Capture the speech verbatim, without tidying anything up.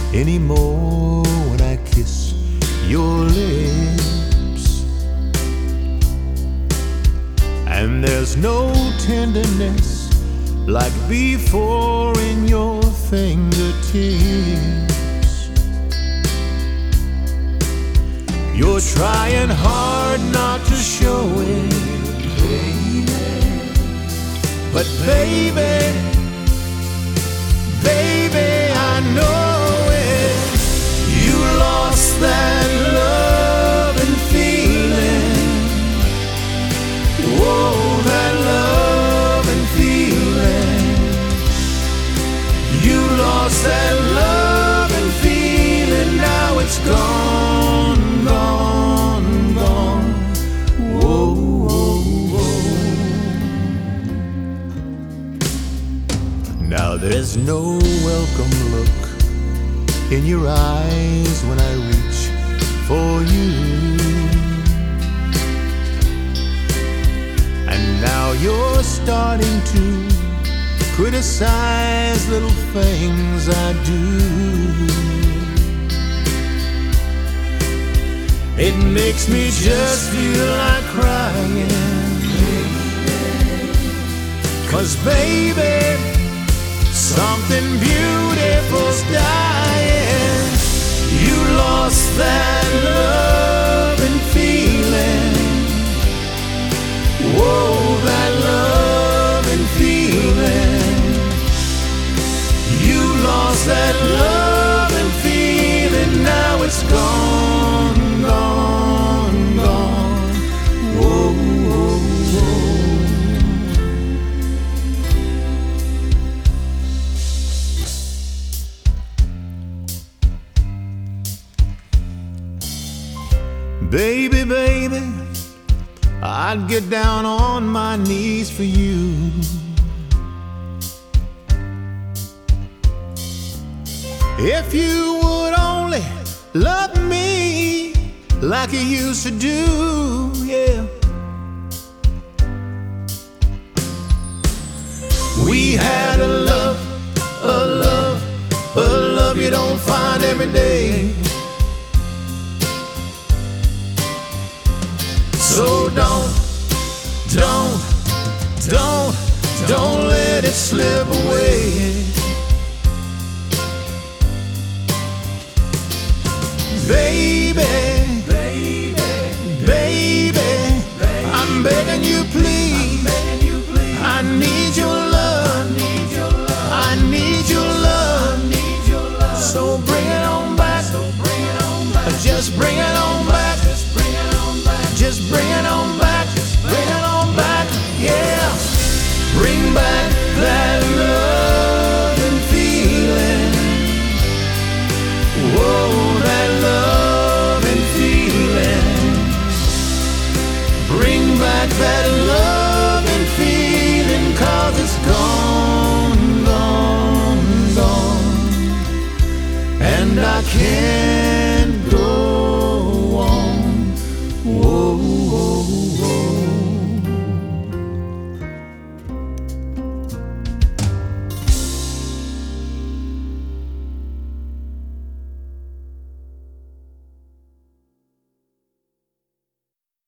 anymore when I kiss your lips. And there's no tenderness like before in your fingertips. You're trying hard not to show it, baby. But baby, baby, I know it. You lost that love and feeling. Whoa, that love and feeling. You lost that love and feeling. Now it's gone, gone, gone. Whoa, whoa, whoa. Now there's no welcome look in your eyes when I reach for you. And now you're starting to criticize little things I do. It makes me just feel like crying, 'cause baby, something beautiful's dying. You lost that love and feeling. Whoa, that love and feeling. You lost that love and feeling. Now it's gone, gone, gone. Whoa, whoa, whoa. Baby, baby, I'd get down on my knees for you. If you would only love me like you used to do, yeah. We had a love, a love, a love you don't find every day. So don't, don't, don't, don't let it slip away. Baby, baby, baby, I'm begging you please. I need your love, I need your love. So bring it on back, just bring it on back. Just bring it on back, bring it on back, yeah. Bring back that love and feeling. Whoa, that love and feeling. Bring back that love and feeling, 'cause it's gone, gone, gone. And I can't